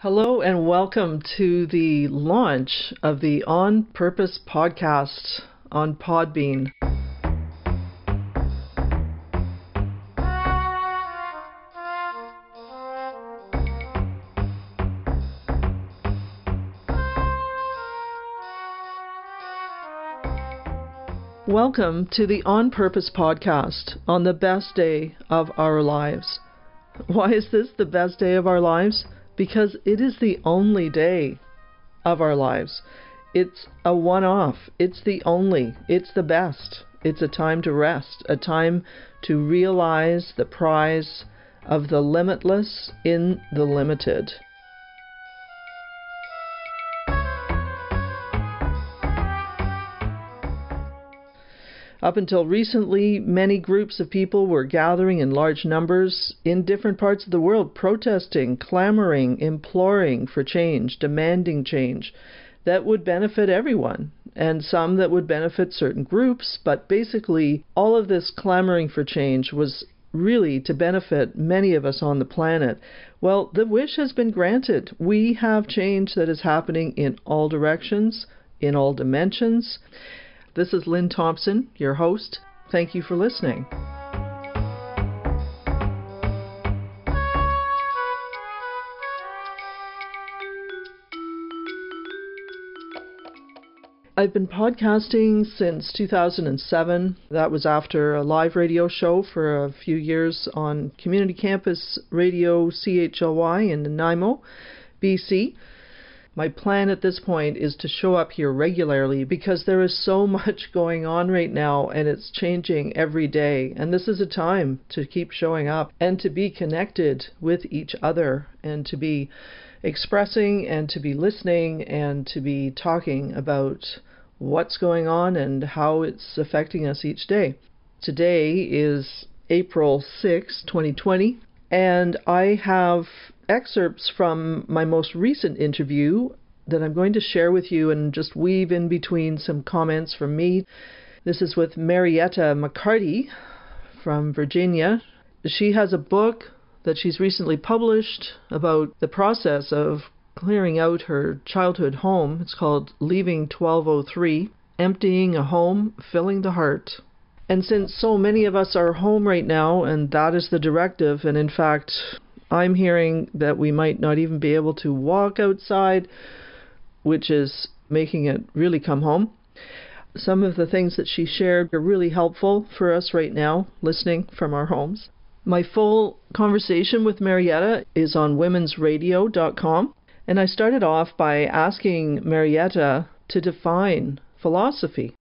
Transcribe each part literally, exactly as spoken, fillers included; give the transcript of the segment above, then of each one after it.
Hello and welcome to the launch of the On Purpose podcast on Podbean. Welcome to the On Purpose podcast on the best day of our lives. Why is this the best day of our lives? Because it is the only day of our lives. It's a one-off. It's the only. It's the best. It's a time to rest, a time to realize the prize of the limitless in the limited. Up until recently, many groups of people were gathering in large numbers in different parts of the world, protesting, clamoring, imploring for change, demanding change that would benefit everyone, and some that would benefit certain groups. But basically, all of this clamoring for change was really to benefit many of us on the planet. Well, the wish has been granted. We have change that is happening in all directions, in all dimensions. This is Lynn Thompson, your host. Thank you for listening. I've been podcasting since two thousand seven. That was after a live radio show for a few years on Community Campus Radio C H L Y in Nanaimo, B C. My plan at this point is to show up here regularly because there is so much going on right now and it's changing every day. And this is a time to keep showing up and to be connected with each other and to be expressing and to be listening and to be talking about what's going on and how it's affecting us each day. Today is April sixth, twenty twenty, and I have excerpts from my most recent interview that I'm going to share with you and just weave in between some comments from me. This is with Marietta McCarty from Virginia. She has a book that she's recently published about the process of clearing out her childhood home. It's called Leaving twelve oh three, Emptying a Home, Filling the Heart. And since so many of us are home right now, and that is the directive, and in fact, I'm hearing that we might not even be able to walk outside, which is making it really come home. Some of the things that she shared are really helpful for us right now, listening from our homes. My full conversation with Marietta is on womens radio dot com, and I started off by asking Marietta to define philosophy.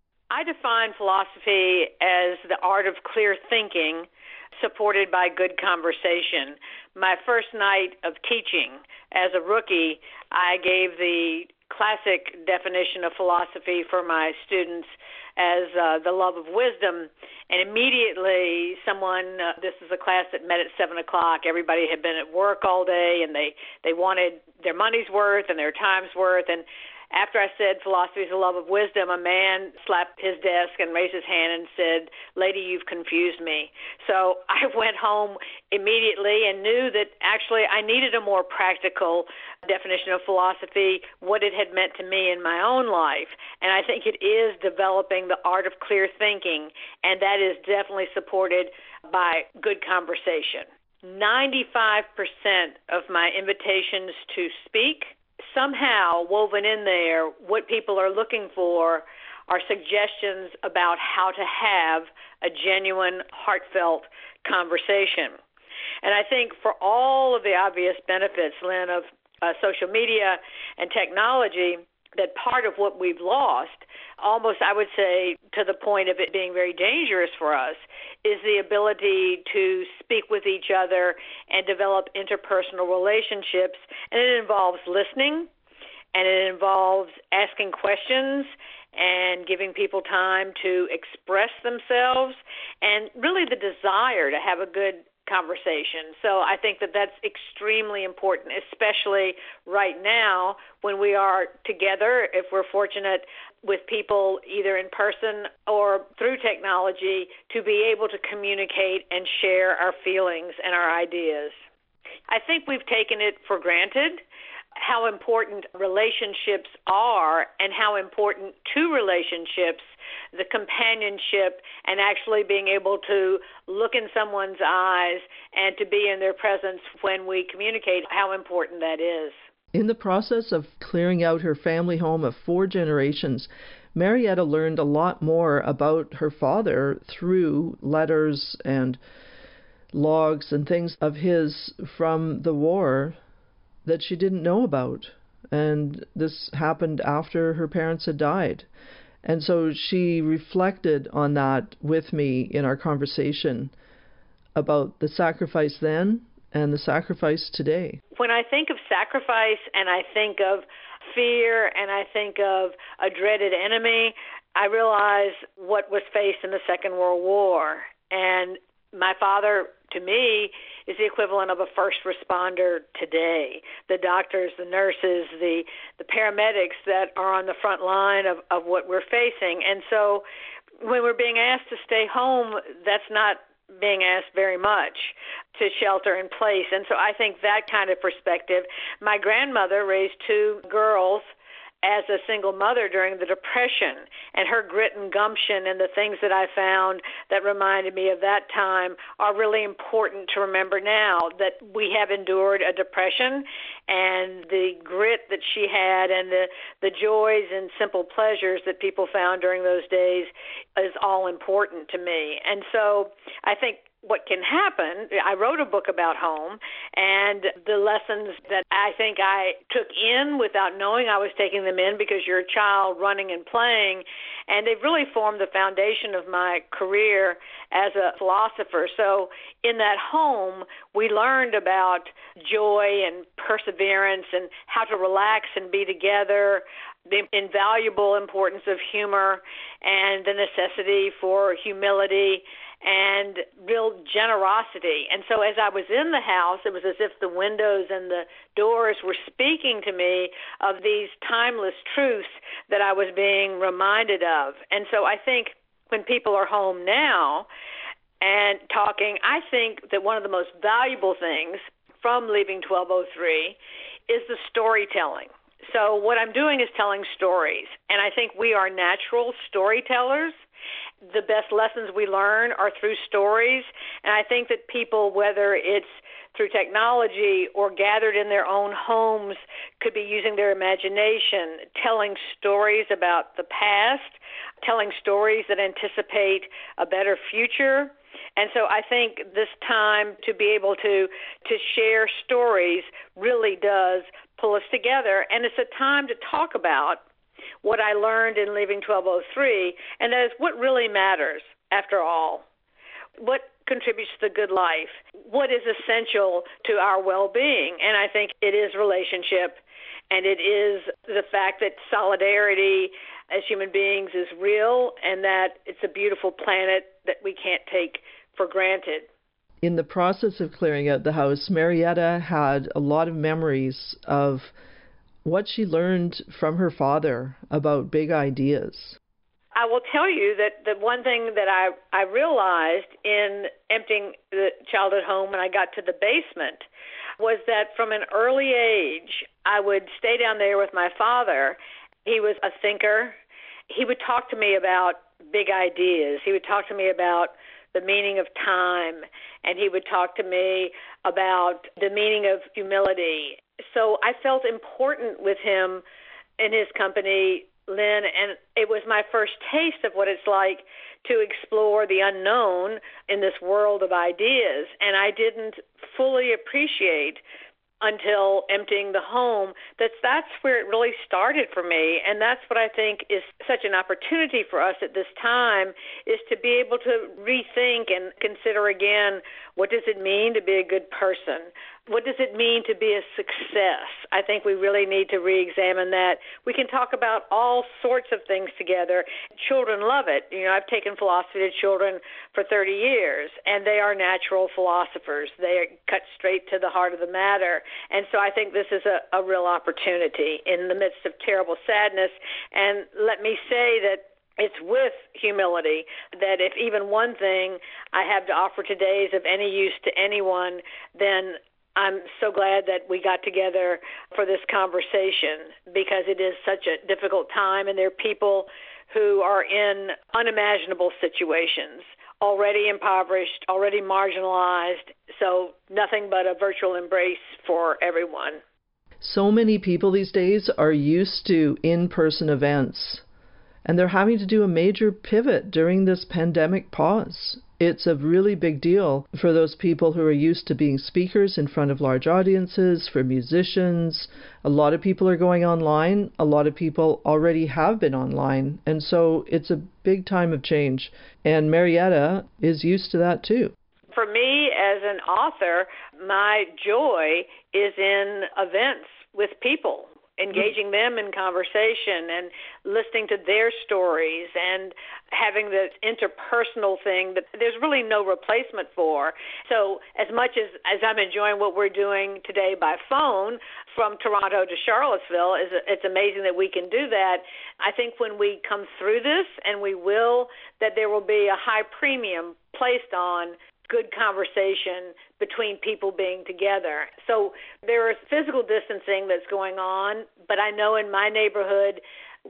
I define philosophy as the art of clear thinking supported by good conversation. My first night of teaching as a rookie, I gave the classic definition of philosophy for my students as uh, the love of wisdom. And immediately someone, uh, this is a class that met at seven o'clock, everybody had been at work all day and they, they wanted their money's worth and their time's worth. And after I said philosophy is the love of wisdom, a man slapped his desk and raised his hand and said, "Lady, you've confused me." So I went home immediately and knew that actually I needed a more practical definition of philosophy, what it had meant to me in my own life. And I think it is developing the art of clear thinking, and that is definitely supported by good conversation. ninety-five percent of my invitations to speak, somehow woven in there, what people are looking for are suggestions about how to have a genuine, heartfelt conversation. And I think for all of the obvious benefits, Lynn, of uh, social media and technology, that part of what we've lost, almost I would say to the point of it being very dangerous for us, is the ability to speak with each other and develop interpersonal relationships. And it involves listening, and it involves asking questions and giving people time to express themselves, and really the desire to have a good conversation. So I think that that's extremely important, especially right now when we are together, if we're fortunate with people either in person or through technology, to be able to communicate and share our feelings and our ideas. I think we've taken it for granted how important relationships are and how important to relationships, the companionship and actually being able to look in someone's eyes and to be in their presence when we communicate, how important that is. In the process of clearing out her family home of four generations, Marietta learned a lot more about her father through letters and logs and things of his from the war that she didn't know about. And this happened after her parents had died. And so she reflected on that with me in our conversation about the sacrifice then and the sacrifice today. When I think of sacrifice and I think of fear and I think of a dreaded enemy, I realize what was faced in the Second World War. And my father, to me, is the equivalent of a first responder today. The doctors, the nurses, the, the paramedics that are on the front line of, of what we're facing. And so when we're being asked to stay home, that's not being asked very much, to shelter in place. And so I think that kind of perspective. My grandmother raised two girls as a single mother during the Depression, and her grit and gumption and the things that I found that reminded me of that time are really important to remember now, that we have endured a Depression, and the grit that she had and the, the joys and simple pleasures that people found during those days is all important to me. And so I think what can happen, I wrote a book about home, and the lessons that I think I took in without knowing I was taking them in, because you're a child running and playing, and they've really formed the foundation of my career as a philosopher. So in that home, we learned about joy and perseverance and how to relax and be together, the invaluable importance of humor and the necessity for humility and real generosity. And so as I was in the house, it was as if the windows and the doors were speaking to me of these timeless truths that I was being reminded of. And so I think when people are home now and talking, I think that one of the most valuable things from Leaving twelve oh three is the storytelling. So what I'm doing is telling stories, and I think we are natural storytellers. The best lessons we learn are through stories, and I think that people, whether it's through technology or gathered in their own homes, could be using their imagination, telling stories about the past, telling stories that anticipate a better future. And so I think this time to be able to to share stories really does pull us together, and it's a time to talk about what I learned in Leaving twelve oh three, and that is what really matters after all. What contributes to the good life? What is essential to our well-being? And I think it is relationship, and it is the fact that solidarity as human beings is real, and that it's a beautiful planet that we can't take for granted. In the process of clearing out the house, Marietta had a lot of memories of what she learned from her father about big ideas. I will tell you that the one thing that I, I realized in emptying the childhood home when I got to the basement was that from an early age, I would stay down there with my father. He was a thinker. He would talk to me about big ideas. He would talk to me about the meaning of time, and he would talk to me about the meaning of humility. So I felt important with him in his company, Lynn, and it was my first taste of what it's like to explore the unknown in this world of ideas. And I didn't fully appreciate until emptying the home that that's where it really started for me. And that's what I think is such an opportunity for us at this time, is to be able to rethink and consider again, what does it mean to be a good person? What does it mean to be a success? I think we really need to re-examine that. We can talk about all sorts of things together. Children love it. You know, I've taken philosophy to children for thirty years, and they are natural philosophers. They cut straight to the heart of the matter. And so I think this is a, a real opportunity in the midst of terrible sadness. And let me say that it's with humility that if even one thing I have to offer today is of any use to anyone, then I'm so glad that we got together for this conversation because it is such a difficult time, and there are people who are in unimaginable situations, already impoverished, already marginalized, so nothing but a virtual embrace for everyone. So many people these days are used to in-person events, and they're having to do a major pivot during this pandemic pause. It's a really big deal for those people who are used to being speakers in front of large audiences, for musicians. A lot of people are going online. A lot of people already have been online. And so it's a big time of change. And Marietta is used to that too. For me, as an author, my joy is in events with people, engaging them in conversation and listening to their stories and having this interpersonal thing that there's really no replacement for. So as much as, as I'm enjoying what we're doing today by phone from Toronto to Charlottesville, is it's amazing that we can do that. I think when we come through this, and we will, that there will be a high premium placed on good conversation between people being together. So there is physical distancing that's going on, but I know in my neighborhood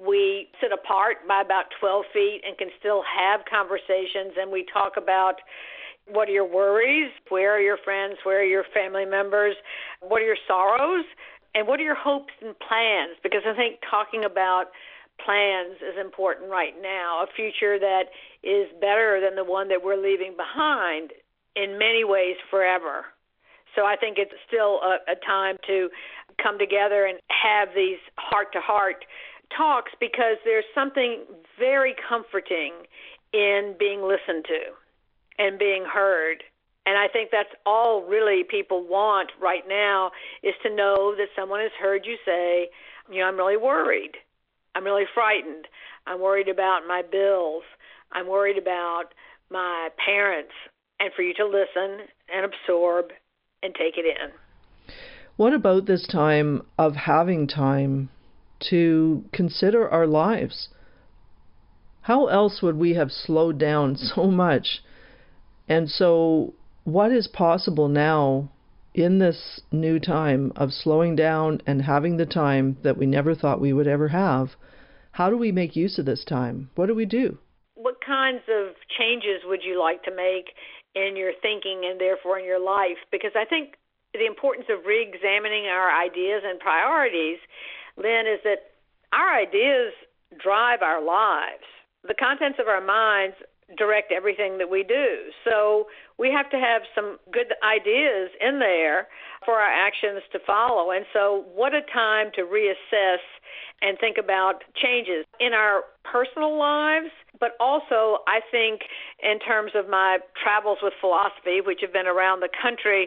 we sit apart by about twelve feet and can still have conversations, and we talk about what are your worries, where are your friends, where are your family members, what are your sorrows, and what are your hopes and plans, because I think talking about plans is important right now, a future that is better than the one that we're leaving behind in many ways forever. So I think it's still a, a time to come together and have these heart-to-heart talks, because there's something very comforting in being listened to and being heard. And I think that's all really people want right now, is to know that someone has heard you say, you know, I'm really worried. I'm really frightened. I'm worried about my bills. I'm worried about my parents. And for you to listen and absorb and take it in. What about this time of having time to consider our lives? How else would we have slowed down so much? And so what is possible now in this new time of slowing down and having the time that we never thought we would ever have? How do we make use of this time? What do we do? What kinds of changes would you like to make in your thinking and therefore in your life? Because I think the importance of re-examining our ideas and priorities, Lynn, is that our ideas drive our lives. The contents of our minds direct everything that we do. So we have to have some good ideas in there for our actions to follow. And so what a time to reassess and think about changes in our personal lives, but also I think in terms of my travels with philosophy, which have been around the country,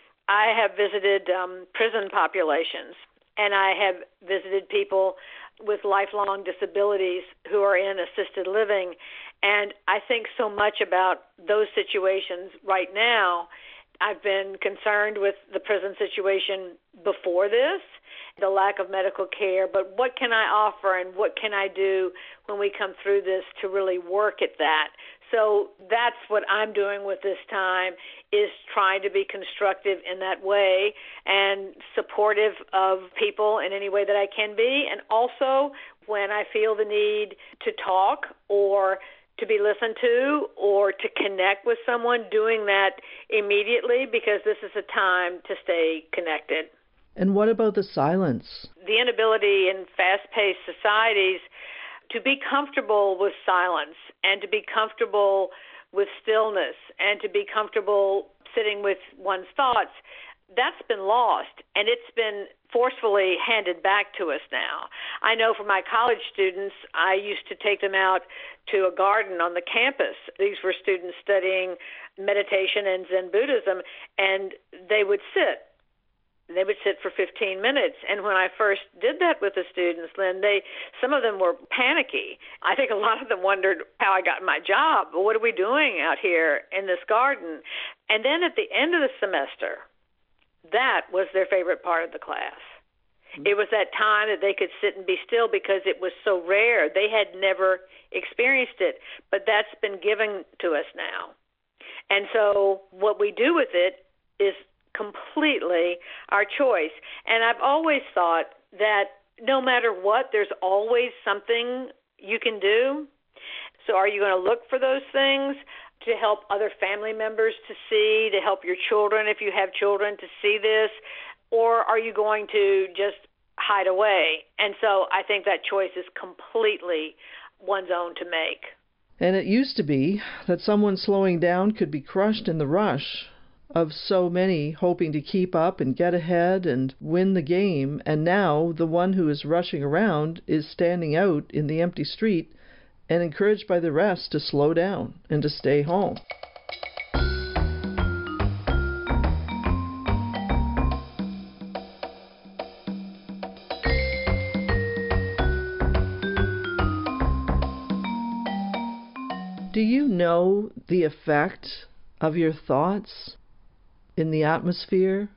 I have visited um, prison populations, and I have visited people with lifelong disabilities who are in assisted living. And I think so much about those situations right now. I've been concerned with the prison situation before this, the lack of medical care, but what can I offer and what can I do when we come through this to really work at that? So that's what I'm doing with this time, is trying to be constructive in that way and supportive of people in any way that I can be, and also when I feel the need to talk or to be listened to or to connect with someone, doing that immediately, because this is a time to stay connected. And what about the silence? The inability in fast-paced societies to be comfortable with silence and to be comfortable with stillness and to be comfortable sitting with one's thoughts, that's been lost, and it's been forcefully handed back to us now. I know for my college students, I used to take them out to a garden on the campus. These were students studying meditation and Zen Buddhism, and they would sit. They would sit for fifteen minutes. And when I first did that with the students, Lynn, they, some of them were panicky. I think a lot of them wondered how I got my job. Well, what are we doing out here in this garden? And then at the end of the semester, that was their favorite part of the class. Mm-hmm. It was that time that they could sit and be still, because it was so rare. They had never experienced it, but that's been given to us now. And so what we do with it is completely our choice. And I've always thought that no matter what, there's always something you can do. So are you going to look for those things to help other family members to see, to help your children if you have children to see this, or are you going to just hide away? And so I think that choice is completely one's own to make. And it used to be that someone slowing down could be crushed in the rush of so many hoping to keep up and get ahead and win the game. And now the one who is rushing around is standing out in the empty street and encouraged by the rest to slow down and to stay home. Do you know the effect of your thoughts in the atmosphere?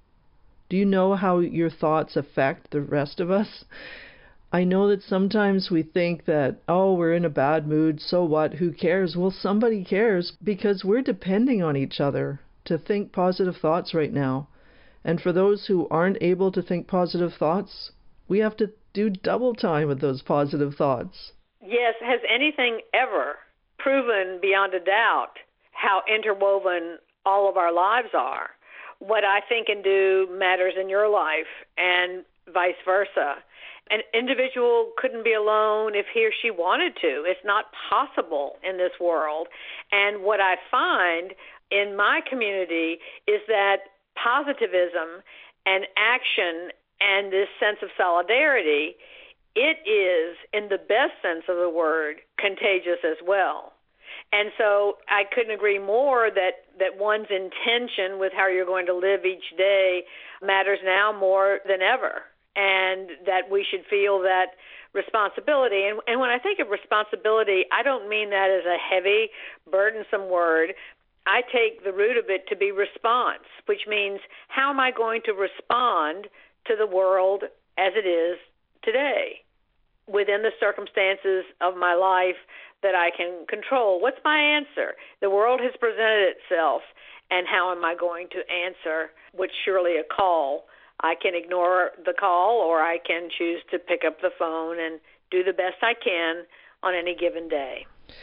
Do you know how your thoughts affect the rest of us? I know that sometimes we think that, oh, we're in a bad mood, so what, who cares? Well, somebody cares, because we're depending on each other to think positive thoughts right now. And for those who aren't able to think positive thoughts, we have to do double time with those positive thoughts. Yes, has anything ever proven beyond a doubt how interwoven all of our lives are? What I think and do matters in your life, and vice versa. An individual couldn't be alone if he or she wanted to. It's not possible in this world. And what I find in my community is that positivism and action and this sense of solidarity, it is, in the best sense of the word, contagious as well. And so I couldn't agree more that, that one's intention with how you're going to live each day matters now more than ever, and that we should feel that responsibility. And, and when I think of responsibility, I don't mean that as a heavy, burdensome word. I take the root of it to be response, which means how am I going to respond to the world as it is today within the circumstances of my life that I can control? What's my answer? The world has presented itself, and how am I going to answer? Which surely a call. I can ignore the call, or I can choose to pick up the phone and do the best I can on any given day.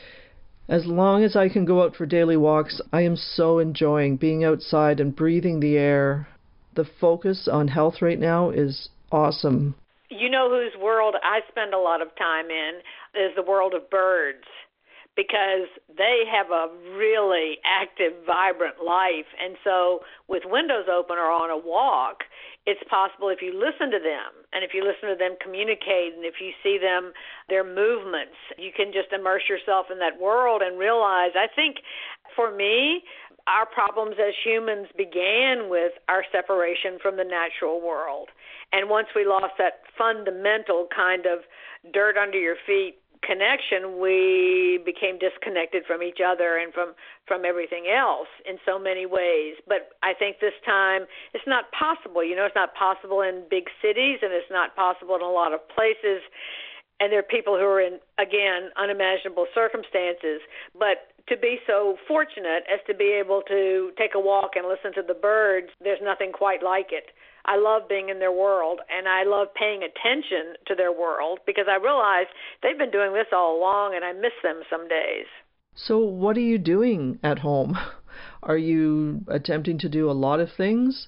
As long as I can go out for daily walks, I am so enjoying being outside and breathing the air. The focus on health right now is awesome. You know whose world I spend a lot of time in is the world of birds, because they have a really active, vibrant life. And so with windows open or on a walk, it's possible if you listen to them and if you listen to them communicate and if you see them, their movements, you can just immerse yourself in that world and realize, I think for me, our problems as humans began with our separation from the natural world. And once we lost that fundamental kind of dirt under your feet connection, we became disconnected from each other and from, from everything else in so many ways. But I think this time it's not possible. You know, it's not possible in big cities, and it's not possible in a lot of places. And there are people who are in, again, unimaginable circumstances. But to be so fortunate as to be able to take a walk and listen to the birds, there's nothing quite like it. I love being in their world, and I love paying attention to their world, because I realize they've been doing this all along, and I miss them some days. So what are you doing at home? Are you attempting to do a lot of things?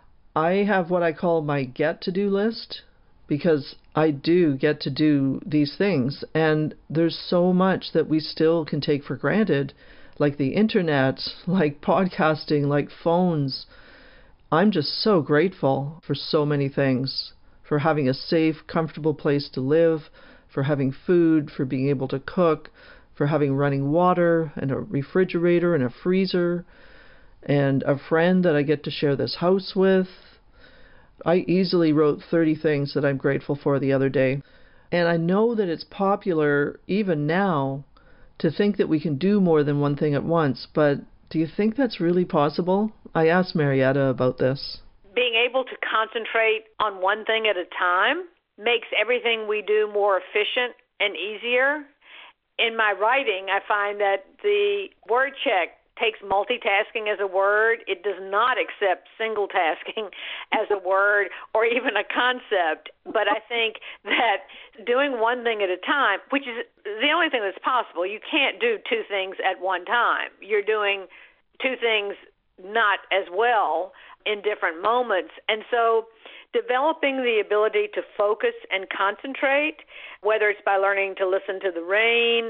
I have what I call my get-to-do list, because I do get to do these things, and there's so much that we still can take for granted, like the internet, like podcasting, like phones. I'm just so grateful for so many things, for having a safe, comfortable place to live, for having food, for being able to cook, for having running water and a refrigerator and a freezer, and a friend that I get to share this house with. I easily wrote thirty things that I'm grateful for the other day. And I know that it's popular, even now, to think that we can do more than one thing at once, but do you think that's really possible? I asked Marietta about this. Being able to concentrate on one thing at a time makes everything we do more efficient and easier. In my writing, I find that the word check takes multitasking as a word. It does not accept single tasking as a word or even a concept. But I think that doing one thing at a time, which is the only thing that's possible, you can't do two things at one time. You're doing two things not as well in different moments. And so developing the ability to focus and concentrate, whether it's by learning to listen to the rain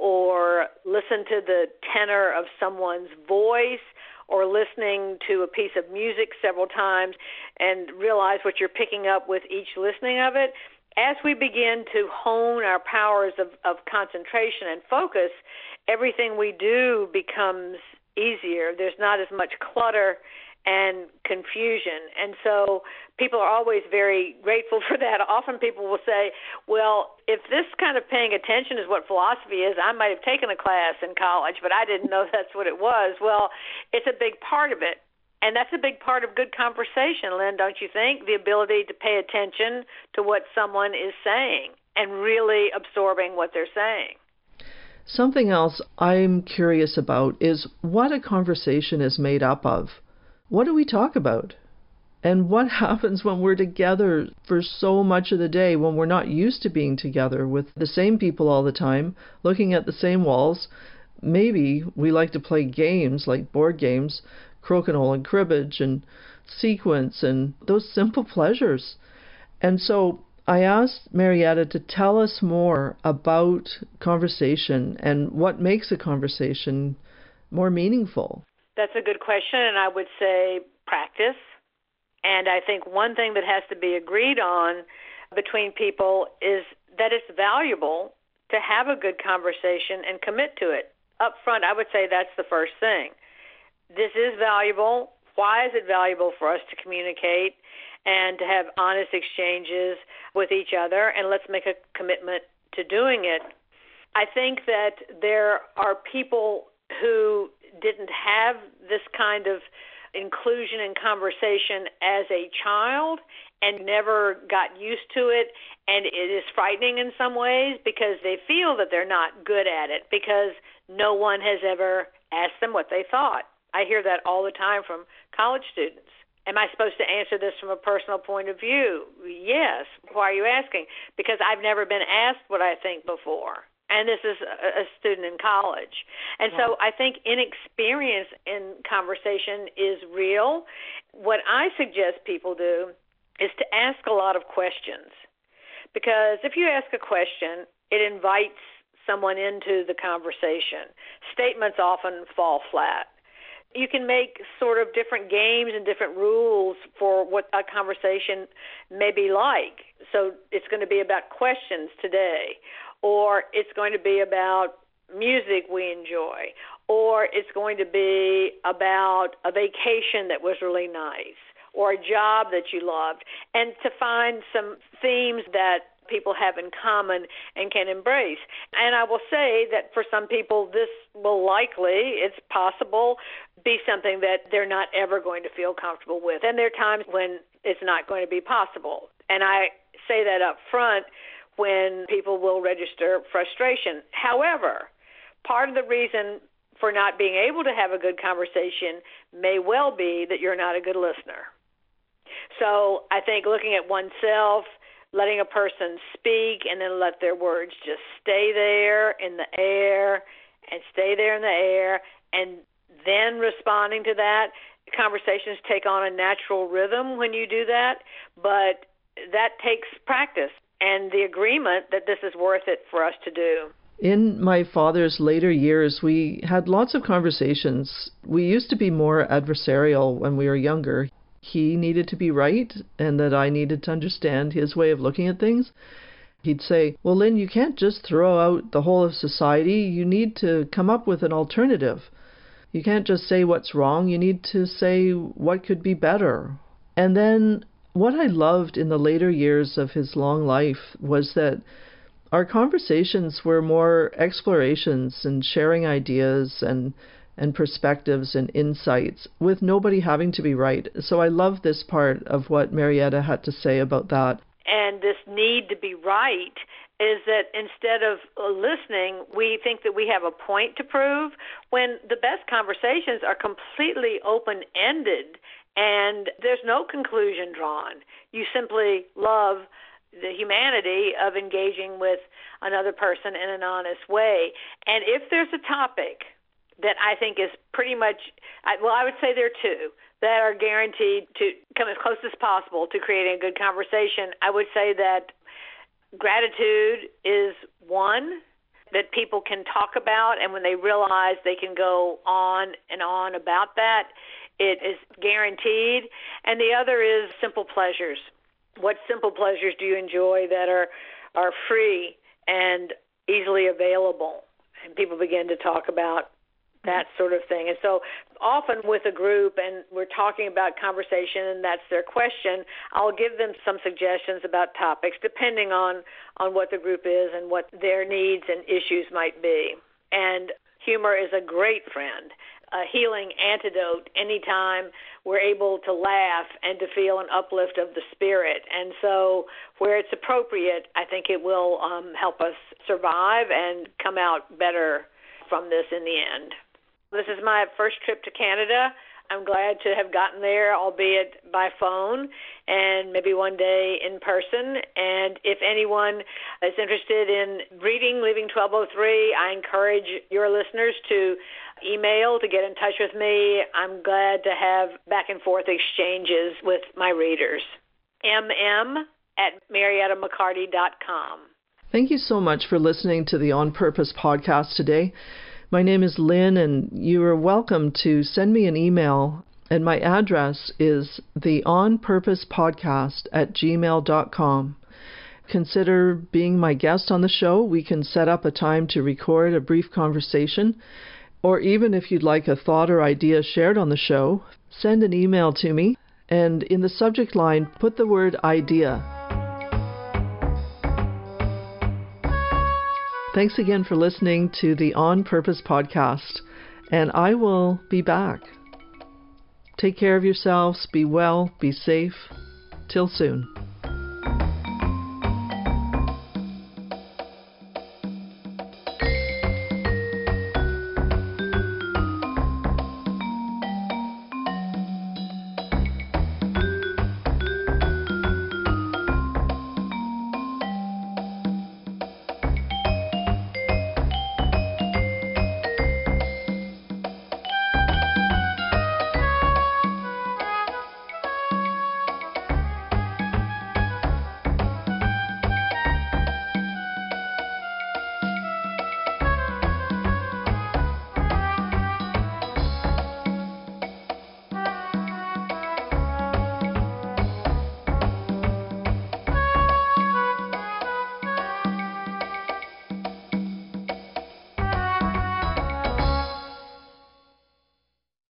or listen to the tenor of someone's voice or listening to a piece of music several times and realize what you're picking up with each listening of it, as we begin to hone our powers of, of concentration and focus, everything we do becomes easier. There's not as much clutter and confusion. And so people are always very grateful for that. Often people will say, well, if this kind of paying attention is what philosophy is, I might have taken a class in college, but I didn't know that's what it was. Well, it's a big part of it. And that's a big part of good conversation, Lynn, don't you think? The ability to pay attention to what someone is saying and really absorbing what they're saying. Something else I'm curious about is what a conversation is made up of. What do we talk about? And what happens when we're together for so much of the day, when we're not used to being together with the same people all the time, looking at the same walls? Maybe we like to play games like board games, crokinole and cribbage and sequence and those simple pleasures. And so I asked Marietta to tell us more about conversation and what makes a conversation more meaningful. That's a good question, and I would say practice. And I think one thing that has to be agreed on between people is that it's valuable to have a good conversation and commit to it. Up front, I would say that's the first thing. This is valuable. Why is it valuable for us to communicate and to have honest exchanges with each other? And let's make a commitment to doing it. I think that there are people who didn't have this kind of inclusion in conversation as a child and never got used to it, and it is frightening in some ways because they feel that they're not good at it because no one has ever asked them what they thought. I hear that all the time from college students. Am I supposed to answer this from a personal point of view? Yes. Why are you asking? Because I've never been asked what I think before. And this is a student in college. And so I think inexperience in conversation is real. What I suggest people do is to ask a lot of questions. Because if you ask a question, it invites someone into the conversation. Statements often fall flat. You can make sort of different games and different rules for what a conversation may be like. So it's going to be about questions today, or it's going to be about music we enjoy, or it's going to be about a vacation that was really nice, or a job that you loved, and to find some themes that people have in common and can embrace. And I will say that for some people, this will likely, it's possible, be something that they're not ever going to feel comfortable with. And there are times when it's not going to be possible. And I say that up front when people will register frustration. However, part of the reason for not being able to have a good conversation may well be that you're not a good listener. So I think looking at oneself, letting a person speak and then let their words just stay there in the air and stay there in the air and then responding to that. Conversations take on a natural rhythm when you do that, but that takes practice and the agreement that this is worth it for us to do. In my father's later years, we had lots of conversations. We used to be more adversarial when we were younger. He needed to be right and that I needed to understand his way of looking at things. He'd say, well, Lynn, you can't just throw out the whole of society. You need to come up with an alternative. You can't just say what's wrong. You need to say what could be better. And then what I loved in the later years of his long life was that our conversations were more explorations and sharing ideas and and perspectives and insights with nobody having to be right. So I love this part of what Marietta had to say about that. And this need to be right is that instead of listening, we think that we have a point to prove, when the best conversations are completely open-ended and there's no conclusion drawn. You simply love the humanity of engaging with another person in an honest way. And if there's a topic that I think is pretty much, well, I would say there are two that are guaranteed to come as close as possible to creating a good conversation. I would say that gratitude is one that people can talk about, and when they realize they can go on and on about that, it is guaranteed. And the other is simple pleasures. What simple pleasures do you enjoy that are are free and easily available? And people begin to talk about that sort of thing. And so often with a group, and we're talking about conversation, and that's their question, I'll give them some suggestions about topics depending on, on what the group is and what their needs and issues might be. And humor is a great friend, a healing antidote anytime we're able to laugh and to feel an uplift of the spirit. And so where it's appropriate, I think it will um, help us survive and come out better from this in the end. This is my first trip to Canada. I'm glad to have gotten there, albeit by phone, and maybe one day in person. And if anyone is interested in reading Leaving twelve oh three, I encourage your listeners to email, to get in touch with me. I'm glad to have back and forth exchanges with my readers. M M at marietta mccarty dot com. Thank you so much for listening to the On Purpose podcast today. My name is Lynn, and you are welcome to send me an email, and my address is the on purpose podcast at gmail dot com. Consider being my guest on the show. We can set up a time to record a brief conversation, or even if you'd like a thought or idea shared on the show, send an email to me, and in the subject line, put the word idea. Thanks again for listening to the On Purpose podcast, and I will be back. Take care of yourselves, be well, be safe. Till soon.